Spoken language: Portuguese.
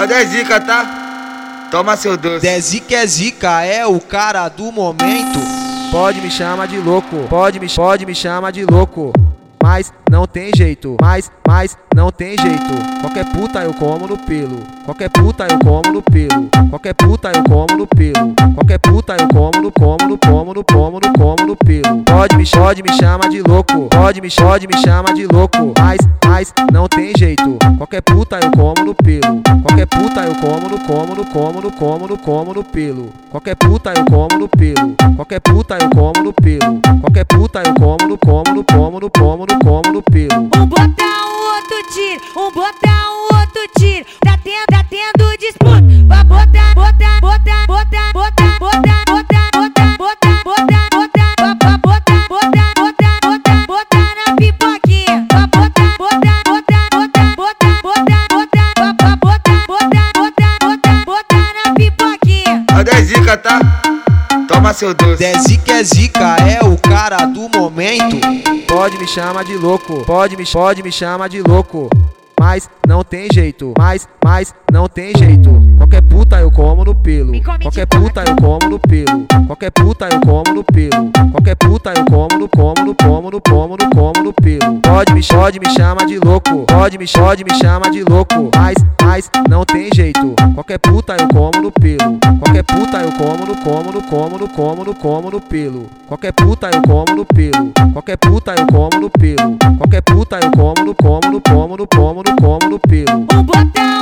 A 10 zica, tá? Toma seu doce. Dezica é zica, é o cara do momento. Pode me chamar de louco, pode me chamar de louco. Mas não tem jeito, mas não tem jeito. Qualquer puta eu como no pelo, qualquer puta eu como no pelo, qualquer puta eu como no pelo, qualquer puta eu como no pelo. Pode me chamar de louco, pode me chamar de louco. Mas não tem jeito. Qualquer puta eu como no pelo, qualquer puta eu como no pelo, qualquer puta eu como no pelo, qualquer puta eu como no pelo, qualquer puta eu como no pelo. Um botar um outro tiro, um botar um outro tiro. Tá tendo disputa. Vai botar na pipoquinha. Vai botar na pipoquinha. A 10 zica, tá? Toma seu doce. Dezica é zica, é o cara do momento. Pode me chamar de louco, pode me chamar de louco. Mas não tem jeito, mas não tem jeito. Qualquer puta eu como no pelo, qualquer puta eu como no pelo, qualquer puta eu como no pelo, qualquer puta eu como no pelo. Pode me chamar de louco, pode me chamar de louco. Mas não tem jeito. Qualquer puta eu como no pelo, qualquer puta eu como no pelo, qualquer puta eu como no pelo, qualquer puta eu como no pelo, qualquer puta eu como no pelo. Um botar